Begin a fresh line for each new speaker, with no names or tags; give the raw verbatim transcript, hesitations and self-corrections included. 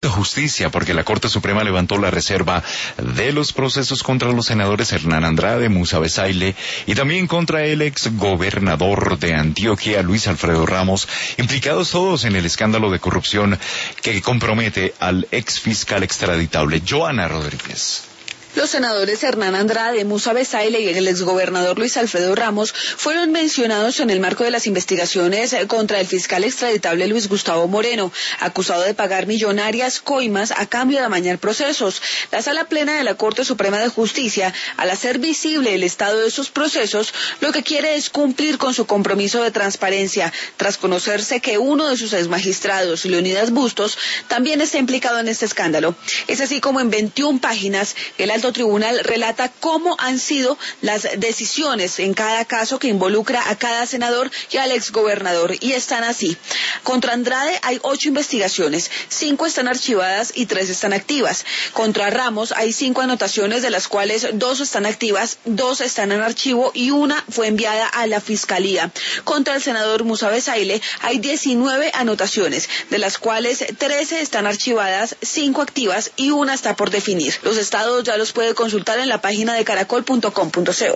necesita justicia porque la Corte Suprema levantó la reserva de los procesos contra los senadores Hernán Andrade, Musa Bezayle y también contra el ex gobernador de Antioquia, Luis Alfredo Ramos, implicados todos en el escándalo de corrupción que compromete al ex fiscal extraditable Johanna Rodríguez.
Los senadores Hernán Andrade, Musa Bezayle y el exgobernador Luis Alfredo Ramos fueron mencionados en el marco de las investigaciones contra el fiscal extraditable Luis Gustavo Moreno, acusado de pagar millonarias coimas a cambio de amañar procesos. La Sala Plena de la Corte Suprema de Justicia, al hacer visible el estado de sus procesos, lo que quiere es cumplir con su compromiso de transparencia, tras conocerse que uno de sus exmagistrados, Leonidas Bustos, también está implicado en este escándalo. Es así como en veintiuna páginas el alto tribunal relata cómo han sido las decisiones en cada caso que involucra a cada senador y al exgobernador, y están así. Contra Andrade hay ocho investigaciones, cinco están archivadas y tres están activas. Contra Ramos hay cinco anotaciones, de las cuales dos están activas, dos están en archivo y una fue enviada a la Fiscalía. Contra el senador Musa Bezayle hay diecinueve anotaciones, de las cuales trece están archivadas, cinco activas y una está por definir. Los estados ya los puede consultar en la página de caracol punto com punto co.